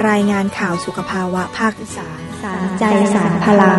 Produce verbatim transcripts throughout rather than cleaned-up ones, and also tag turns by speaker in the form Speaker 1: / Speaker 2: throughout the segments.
Speaker 1: รายงานข่าวสุขภาวะภาคอีสานสารใจสารพลัง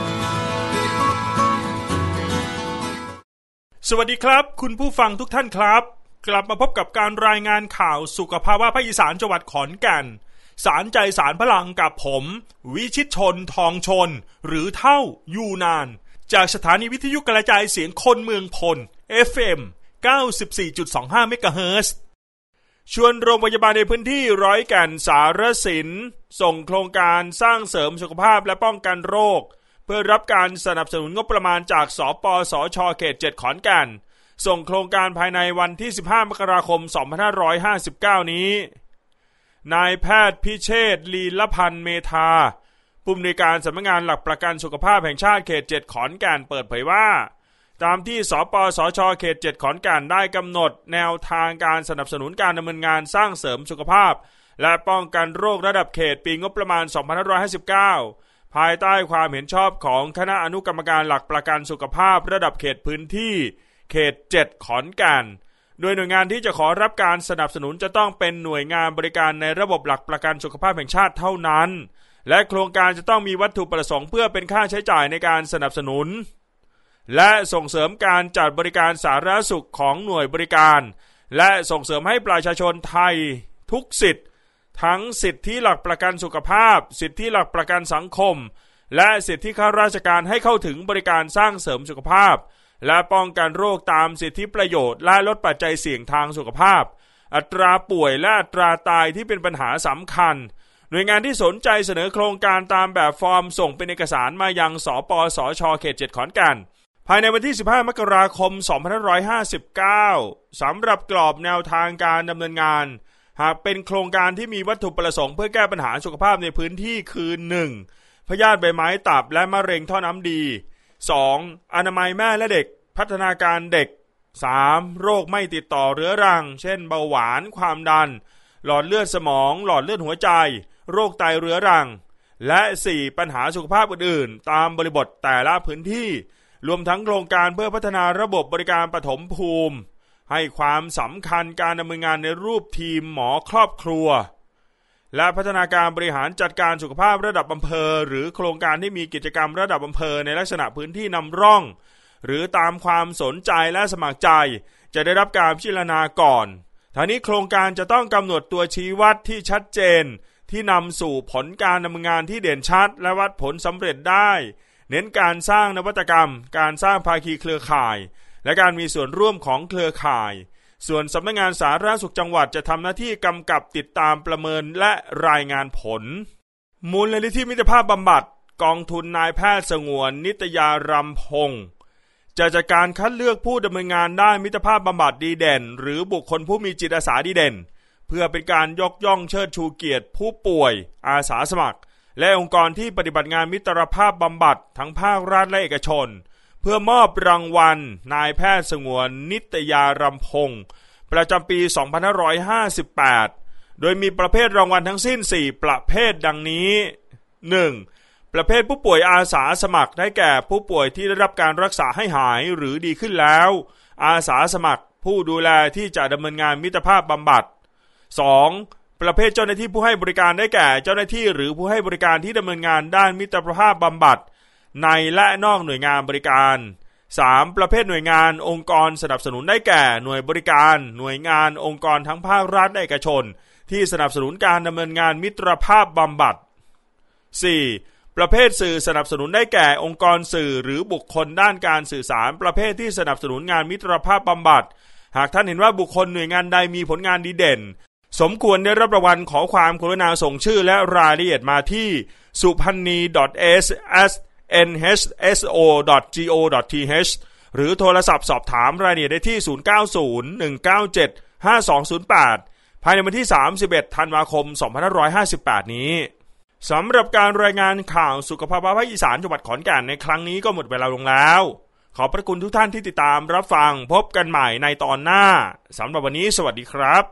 Speaker 2: สวัสดีครับคุณผู้ฟังทุกท่านครับกลับมาพบกับการรายงานข่าวสุขภาวะภาคอีสานจังหวัดขอนแก่นสารใจสารพลังกับผมวิชิตชนทองชนหรือเท่ายูนานจากสถานีวิทยุกระจายเสียงคนเมืองพล เอฟ เอ็ม เก้าสิบสี่จุดสองห้า เมกะเฮิรตซ์ชวนโรงพยาบาลในพื้นที่ร้อยแก่นสารสินส่งโครงการสร้างเสริมสุขภาพและป้องกันโรคเพื่อรับการสนับสนุนงบประมาณจากสปสช.เขตเจ็ดขอนแก่นส่งโครงการภายในวันที่สิบห้ามกราคมสองพันห้าร้อยห้าสิบเก้านี้นายแพทย์พิเชษฐ์ลีละพันธ์เมธาผู้อำนวยการสำนักงานหลักประกันสุขภาพแห่งชาติเขตเจ็ดขอนแก่นเปิดเผยว่าตามที่สปสช.เขตเจ็ดขอนแก่นได้กำหนดแนวทางการสนับสนุนการดำเนินงานสร้างเสริมสุขภาพและป้องกันโรคระดับเขตปีงบประมาณสองพันห้าร้อยห้าสิบเก้าภายใต้ความเห็นชอบของคณะอนุกรรมการหลักประกันสุขภาพระดับเขตพื้นที่เขตเจ็ดขอนแก่นโดยหน่วยงานที่จะขอรับการสนับสนุนจะต้องเป็นหน่วยงานบริการในระบบหลักประกันสุขภาพแห่งชาติเท่านั้นและโครงการจะต้องมีวัตถุประสงค์เพื่อเป็นค่าใช้จ่ายในการสนับสนุนและส่งเสริมการจัดบริการสาธารณสุขของหน่วยบริการและส่งเสริมให้ประชาชนไทยทุกสิทธิ์ทั้งสิทธิหลักประกันสุขภาพสิทธิหลักประกันสังคมและสิทธิข้าราชการให้เข้าถึงบริการสร้างเสริมสุขภาพและป้องกันโรคตามสิทธิประโยชน์และลดปัจจัยเสี่ยงทางสุขภาพอัตราป่วยและอัตราตายที่เป็นปัญหาสำคัญหน่วยงานที่สนใจเสนอโครงการตามแบบฟอร์มส่งเป็นเอกสารมายังสปสช.เขตเจ็ดขอนแก่นภายในวันที่สิบห้ามกราคมสองพันห้าร้อยห้าสิบเก้าสำหรับกรอบแนวทางการดำเนินงานหากเป็นโครงการที่มีวัตถุประสงค์เพื่อแก้ปัญหาสุขภาพในพื้นที่คือ หนึ่ง พยาธิใบไม้ตับและมะเร็งท่อน้ำดี สอง อนามัยแม่และเด็กพัฒนาการเด็ก สาม โรคไม่ติดต่อเรื้อรังเช่นเบาหวานความดันหลอดเลือดสมองหลอดเลือดหัวใจโรคไตเรื้อรังและสี่ปัญหาสุขภาพอื่นๆตามบริบทแต่ละพื้นที่รวมทั้งโครงการเพื่อพัฒนาระบบบริการปฐมภูมิให้ความสำคัญการดำเนินงานในรูปทีมหมอครอบครัวและพัฒนาการบริหารจัดการสุขภาพระดับอำเภอหรือโครงการที่มีกิจกรรมระดับอำเภอในลักษณะพื้นที่นำร่องหรือตามความสนใจและสมัครใจจะได้รับการพิจารณาก่อนทางนี้โครงการจะต้องกำหนดตัวชี้วัดที่ชัดเจนที่นำสู่ผลการดำเนินงานที่เด่นชัดและวัดผลสำเร็จได้เน้นการสร้างนวัตกรรมการสร้างภาคีเครือข่ายและการมีส่วนร่วมของเครือข่ายส่วนสำนักงานสาธารณสุขจังหวัดจะทำหน้าที่กำกับติดตามประเมินและรายงานผลมูลนิธิมิตรภาพบำบัดกองทุนนายแพทย์สงวนนิตยารำพงศ์จะจัดการคัดเลือกผู้ดำเนินงานด้านมิตรภาพบำบัดดีเด่นหรือบุคคลผู้มีจิตอาสาดีเด่นเพื่อเป็นการยกย่องเชิดชูเกียรติผู้ป่วยอาสาสมัครและองค์กรที่ปฏิบัติงานมิตรภาพบำบัดทั้งภาครัฐและเอกชนเพื่อมอบรางวัลนายแพทย์สงวนนิตยารำพงศ์ประจำปีสองพันห้าร้อยห้าสิบแปดโดยมีประเภทรางวัลทั้งสิ้นสี่ประเภทดังนี้ หนึ่ง ประเภทผู้ป่วยอาสาสมัครได้แก่ผู้ป่วยที่ได้รับการรักษาให้หายหรือดีขึ้นแล้วอาสาสมัครผู้ดูแลที่จะดำเนินงานมิตรภาพบำบัด สอง ประเภทเจ้าหน้าที่ผู้ให้บริการได้แก่เจ้าหน้าที่หรือผู้ให้บริการที่ดำเนินงานด้านมิตรภาพบำบัดในและนอกหน่วยงานบริการ สาม ประเภทหน่วยงานองค์กรสนับสนุนได้แก่หน่วยบริการหน่วยงานองค์กรทั้งภาครัฐและเอกชนที่สนับสนุนการดำเนินงานมิตรภาพบำบัด สี่ ประเภทสื่อสนับสนุนได้แก่องค์กรสื่อหรือบุคคลด้านการสื่อสารประเภทที่สนับสนุนงานมิตรภาพบำบัดหากท่านเห็นว่าบุคคลหน่วยงานใดมีผลงานดีเด่นสมควรได้รับรางวัลขอความกรุณาส่งชื่อและรายละเอียดมาที่ สุพันนี ดอท เอส แอท เอ็น เอช เอส โอ ดอท จี โอ ดอท ที เอช หรือโทรศัพท์สอบถามรายละเอียดได้ที่ศูนย์ เก้า ศูนย์ หนึ่ง เก้า เจ็ด ห้า สอง ศูนย์ แปดภายในวันที่สามสิบเอ็ดธันวาคมสองพันห้าร้อยห้าสิบแปดนี้สำหรับการรายงานข่าวสุขภาพภาคอีสานจังหวัดขอนแก่นในครั้งนี้ก็หมดเวลาลงแล้วขอบพระคุณทุกท่านที่ติดตามรับฟังพบกันใหม่ในตอนหน้าสำหรับวันนี้สวัสดีครับ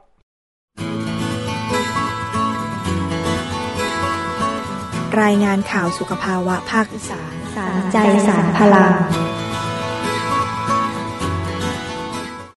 Speaker 1: รายงานข่าวสุขภาวะภาคอีสานสารใจสารพลัง